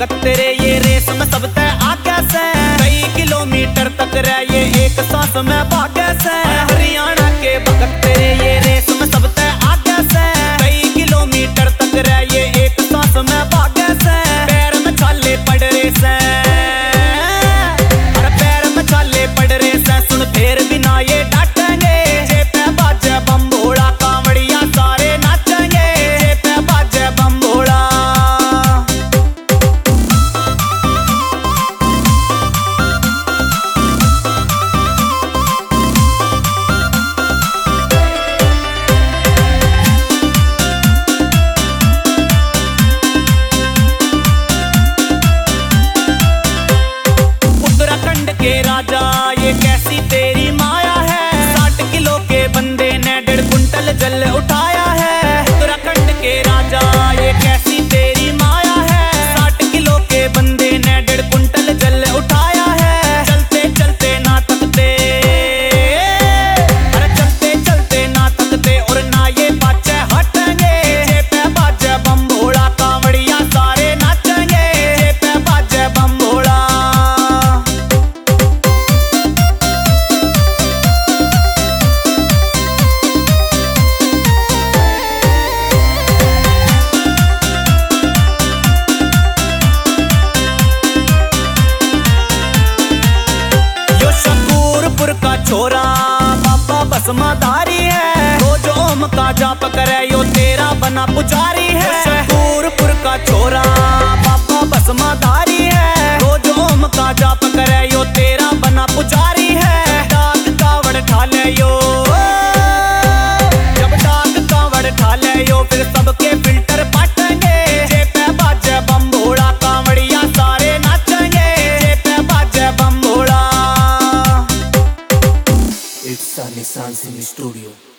भगत तेरे ये रेस में सब तय आगे से, कई किलोमीटर तक रह ये एक सांस में भागे से। हरियाणा के भगत तेरे ये रेस में सब तय आगे से, कई किलोमीटर तक रह ये एक सांस में भागे से। पैर में छाले पड़ रहे से, अरे पैर में छाले पड़ रहे से, सुन फिर भी ना ये डांटेंगे। जे पे बाजे बम भोला कांवड़िया सारे नाचेंगे, जे पे बाजे बम भोला। उत्तराखंड के राजा ये कैसी तेरी माया है, 60 किलो के बंदे ने 1.5 कुंटल जल उठाया है। उत्तराखंड के राजा ये कैसी तेरी माया है, 60 किलो के बंदे ने 1.5 कुंटल जल उठाया है। चलते चलते ना थकते, अरे चलते चलते ना थकते और ना ये पाछे हटेंगे। जे पे बाजे बम भोला कांवड़िया सारे नाचेंगे, जे पे बाजे बम भोला। शकूरपुर का छोरा बाबा भस्मधारी है, रोज ओम का जाप करे यो तेरा बना पुजारी है। शकूरपुर का छोरा बाबा भस्मधारी है, रोज ओम का जाप करे यो तेरा बना पुजारी है। डाक कावड़ ठाले यो, जब डाक कावड़ ठाले यो फिर सबके फिल्टर पाटेंगे। जे पे बाजे बम भोला कांवड़िया सारे नाचेंगे, जे पे बाजे बम भोला। It's Sunny Sun Studio.